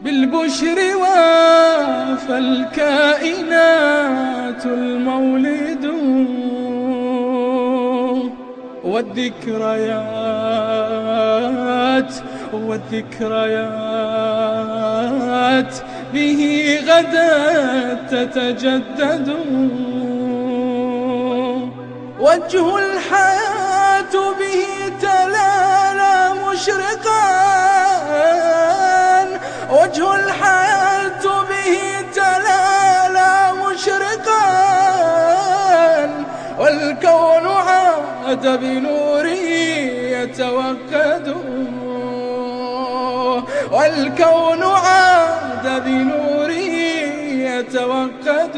بالبشر وافى الكائنات المولد، والذكريات به غدا تتجدد. وجه الحياة به تلالى مشرقا، وجه الحياة به تلالى مشرقا، والكون عاد بنوره يتوقد، والكون عاد بنوره يتوقد.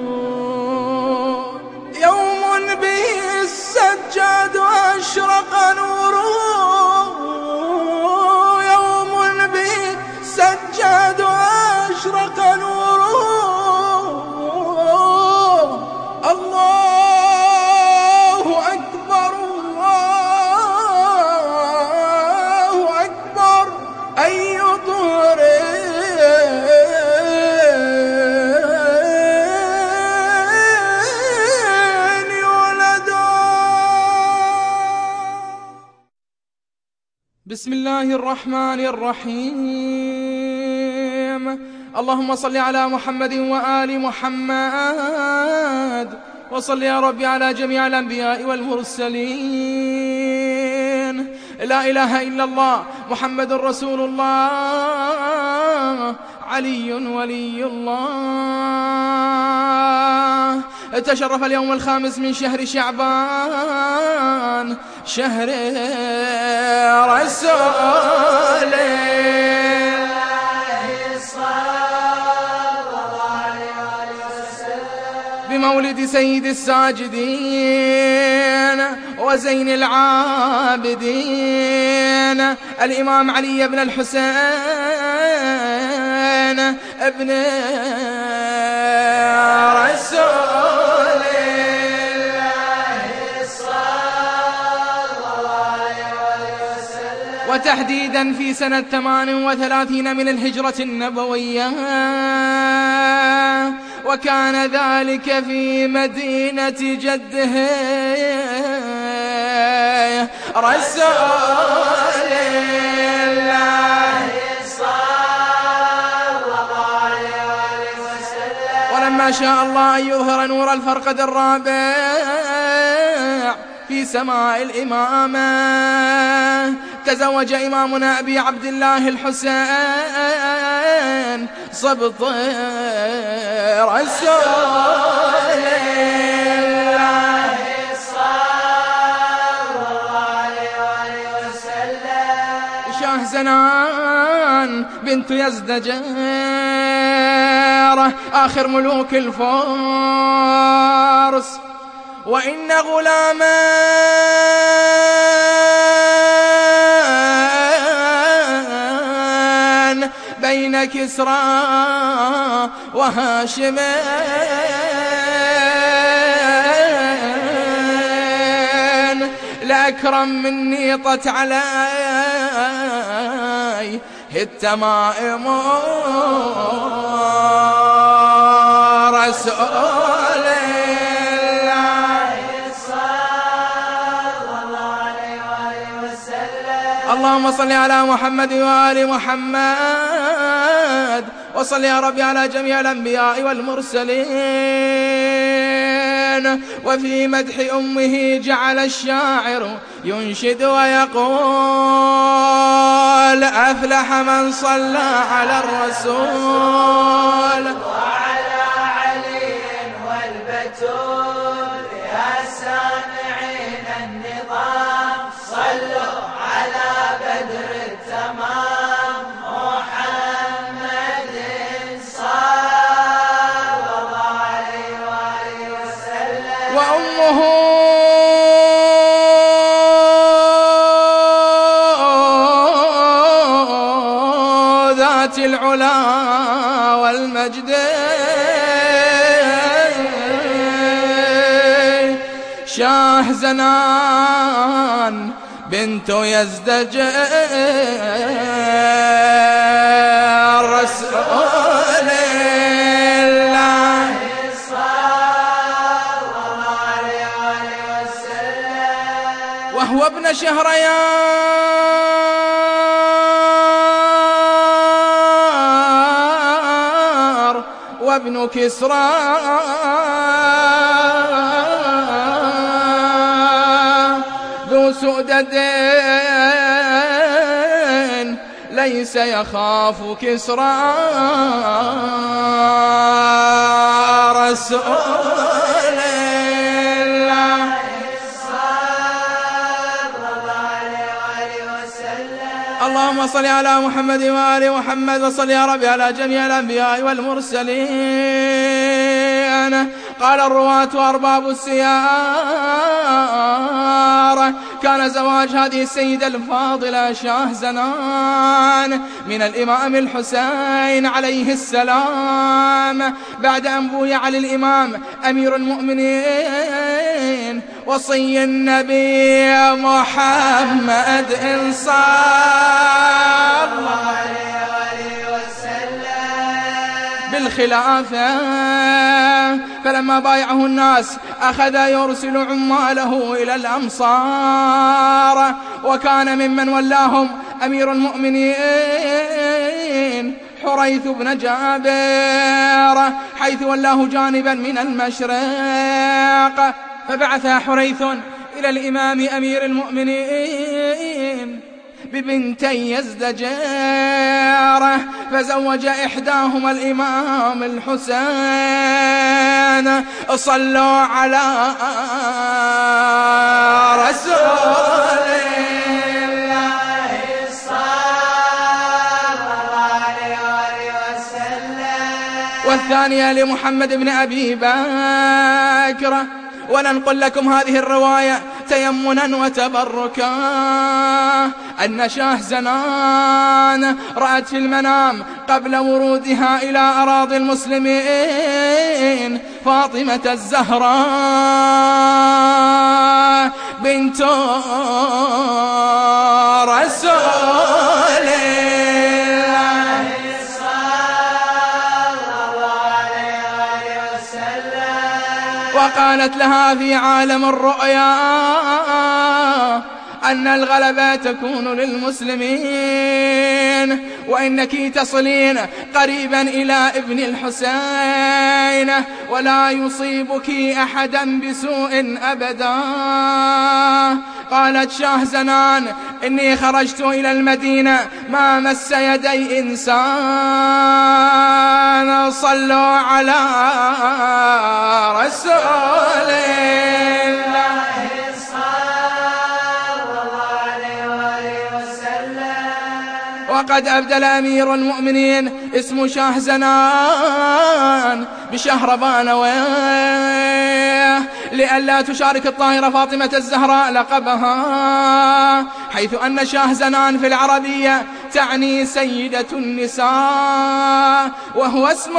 يوم به السجاد أشرق نوره، يوم به السجاد أشرق نوره. الله أكبر، الله أكبر، أي طهر بسم الله الرحمن الرحيم. اللهم صل على محمد وآل محمد، وصل يا ربي على جميع الأنبياء والمرسلين. لا إله إلا الله محمد رسول الله، علي ولي الله. تشرف اليوم الخامس من شهر شعبان، شهر رسول بمولد سيد الساجدين وزين العابدين الإمام علي بن الحسين ابن رسول الله صلى الله عليه وسلم، وتحديدا في سنة 38 من الهجرة النبوية، وكان ذلك في مدينة جده رسول الله صلى الله عليه وسلم. ولما شاء الله أن يظهر نور الفرقد الرابع في سماء الإمامة، تزوج إمامنا أبي عبد الله الحسين صبط رسول الله صلى الله عليه وسلم. شاه زنان بنت يزدجر آخر ملوك الفرس، وإن غلاما بين كسرى وهاشم لأكرم مني طت علي التمائم رسول الله صلى الله عليه وسلم. اللهم صل على محمد وآل محمد، وصل يا ربي على جميع الأنبياء والمرسلين. وفي مدح أمه جعل الشاعر ينشد ويقول: أفلح من صلى على الرسول وعلى علي والبتول. يا سامعين النظام صلوا على بدر التمام محمد صلى الله عليه وسلم. وأمه ذات العلا والمجد شاه زنان بنت يزدجر شهريار وابن كسرى ذو سؤددين ليس يخاف كسرى رسول الله اللهم صل على محمد وآل محمد وصل يا ربي على جميع الأنبياء والمرسلين. قال الرواة وأرباب السيارة كان زواج هذه السيدة الفاضلة شاهزنان من الإمام الحسين عليه السلام بعد أن بويع للإمام أمير المؤمنين وصي النبي محمد صلى الله عليه وسلم بالخلافة. فلما بايعه الناس أخذ يرسل عماله إلى الأمصار، وكان ممن ولاهم أمير المؤمنين حريث بن جابر، حيث ولاه جانبا من المشرق. فبعث حريث إلى الإمام أمير المؤمنين ببنتي يزدجير، فزوج إحداهما الإمام الحسين. صلوا على رسول الله صلى الله عليه وسلم. والثانية لمحمد بن أبي بكر. وننقل لكم هذه الرواية تيمنا وتبركا أن شاهزنان رأت في المنام قبل ورودها إلى أراضي المسلمين فاطمة الزهراء بنت رسول الله صلى الله عليه وسلم. وقالت لها في عالم الرؤيا أن الغلبة تكون للمسلمين، وإنك تصلين قريبا إلى ابن الحسين ولا يصيبك أحدا بسوء أبدا. قالت شاهزنان إني خرجت إلى المدينة ما مس يدي إنسان. صلوا على رسول الله وقد أبدل أمير المؤمنين اسم شاهزنان بشهربانويه لئلا تشارك الطاهرة فاطمة الزهراء لقبها، حيث أن شاهزنان في العربية تعني سيدة النساء، وهو اسم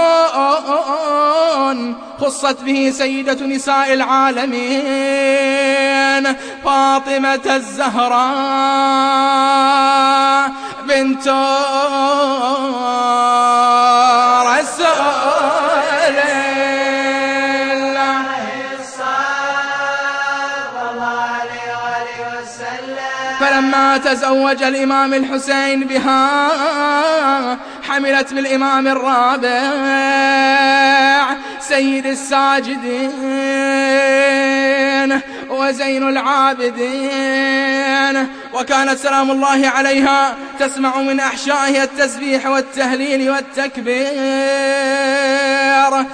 خصت به سيدة نساء العالمين فاطمة الزهراء بنت رسول الله صلى الله عليه وسلم. فلما تزوج الإمام الحسين بها حملت بالإمام الرابع سيد الساجدين وزين العابدين، وكانت سلام الله عليها تسمع من أحشائها التسبيح والتهليل والتكبير.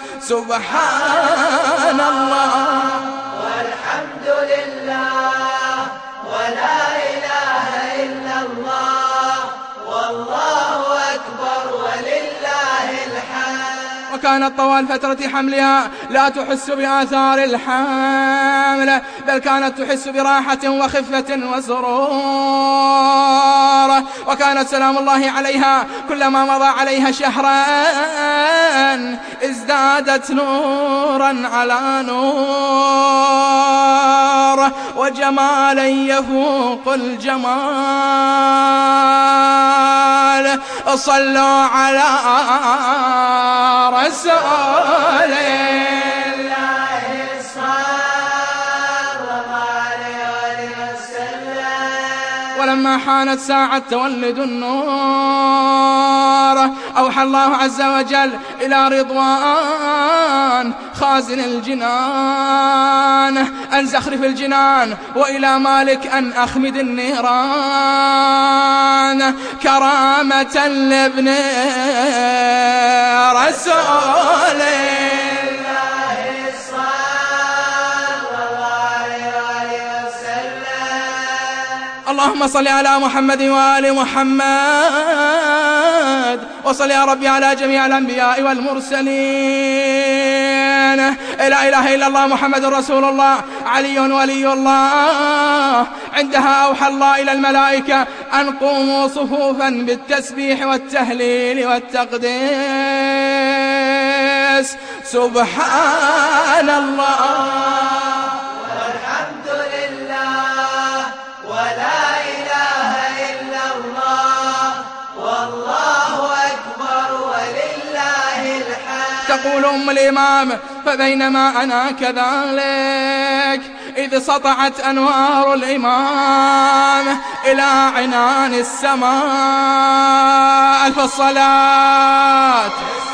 سبحان الله والحمد لله ولا إله إلا الله والله أكبر ولله الحمد. وكانت طوال فترة حملها لا تحس بآثار الحمل، بل كانت تحس براحة وخفة وسرور. وكانت سلام الله عليها كلما مضى عليها شهران ازدادت نورا على نور وجمالا يفوق الجمال. صلوا على رسول الله صلى الله عليه وسلم. فلما حانت ساعة تولد النور أوحى الله عز وجل إلى رضوان خازن الجنان أن زخرف الجنان، وإلى مالك أن أخمد النيران، كرامة لابن رسول اللهم صل على محمد وآل محمد، وصل يا ربي على جميع الأنبياء والمرسلين. لا إله إلا الله محمد رسول الله علي ولي الله. عندها أوحى الله إلى الملائكة أن قوموا صفوفا بالتسبيح والتهليل والتقديس. سبحان الله والحمد لله ولا إله إلا الله والله أكبر ولله الحمد. تقول أم الإمام: فبينما أنا كذلك إذ سطعت أنوار الإمام إلى عنان السماء. ألف الصلاة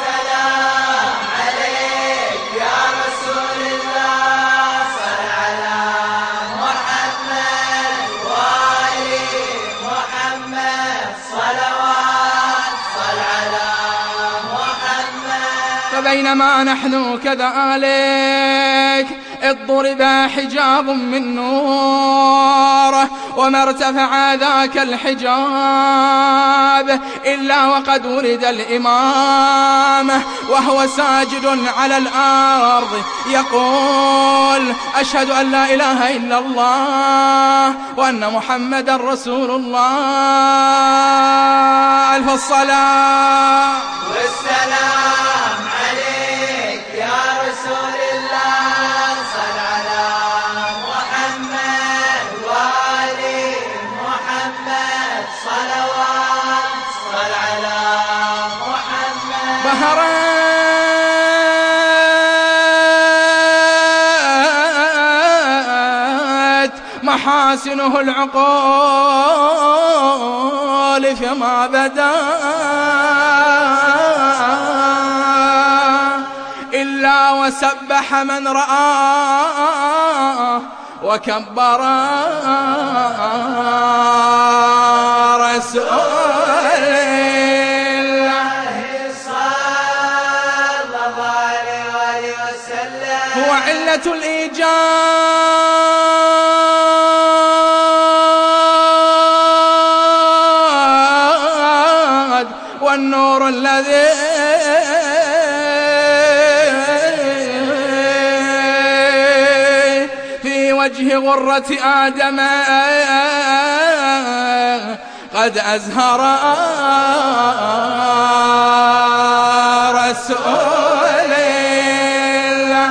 بينما نحن كذلك إذ ضرب حجاب من نور وما ارتفع ذاك الحجاب إلا وقد ورد الإمام وهو ساجد على الأرض يقول: أشهد أن لا إله إلا الله وأن محمدا رسول الله. ألف الصلاة والسلام عليك يا رسول الله. صل على محمد وآل محمد صلوات. صل على محمد. بهرت محاسنه العقول فيما بدا إلا وسبح من رآه وكبر رسول الله صلى الله عليه وسلم. هو علة الإيجاد والنور الذي وجه غرة آدم قد أزهر رسول الله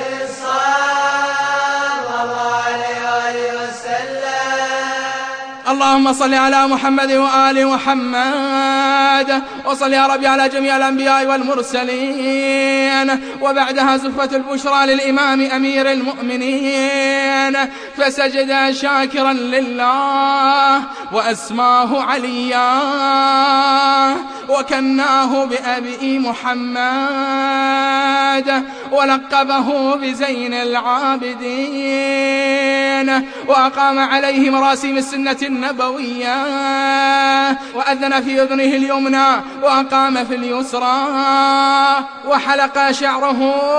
صلى الله عليه وسلم. اللهم صل على محمد وآل محمد، وصل يا ربي على جميع الأنبياء والمرسلين. وبعدها زفت البشرى للإمام أمير المؤمنين فسجد شاكرا لله وأسماه عليا وكناه بأبي محمد ولقبه بزين العابدين وأقام عليه مراسيم السنة النبوية وأذن في أذنه اليمنى وأقام في اليسرى وحلق شعره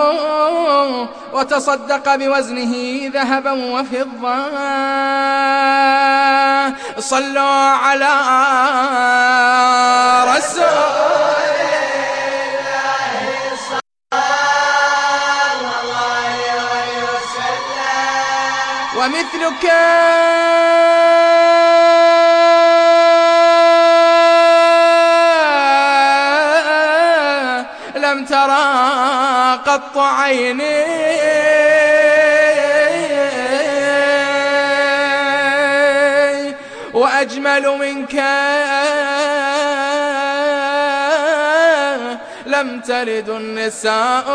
وتصدق بوزنه ذهبا وفضة. صلوا على رسول الله صلى الله عليه وسلم. ومثلك لم ترى قط عيني وأجمل منك لم تلد النساء.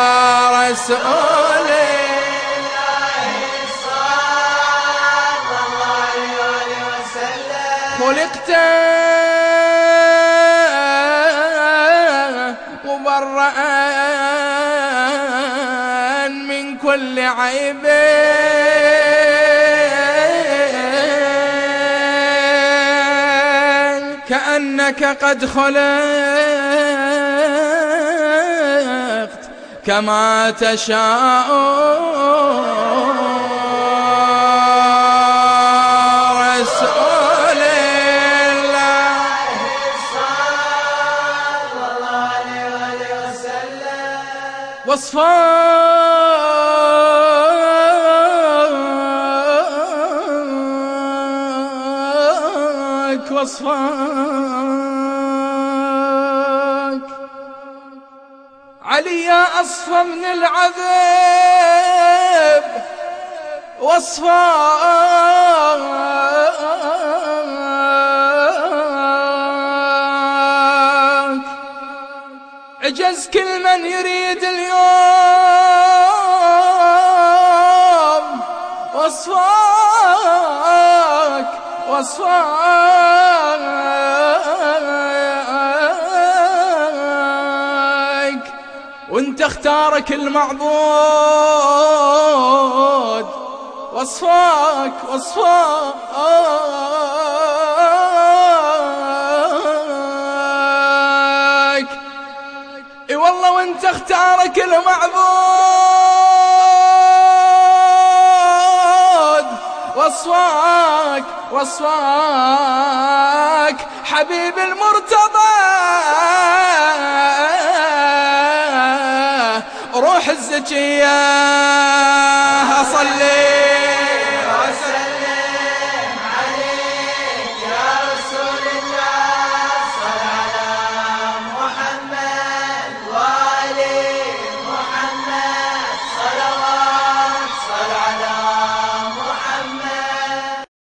رسول الله صلى الله خلقت مبرأ من كل عيب كأنك قد خلقت كما تشاء رسول الله صلى الله عليه وسلم. وصفاك علي يا أصفى من العذاب وصفاك عجز كل من يريد اليوم وصفاك وانت اختارك المعبود وصفاك اي والله وانت اختارك المعبود وصفاك حبيب المرتضى روح الزكية أصلي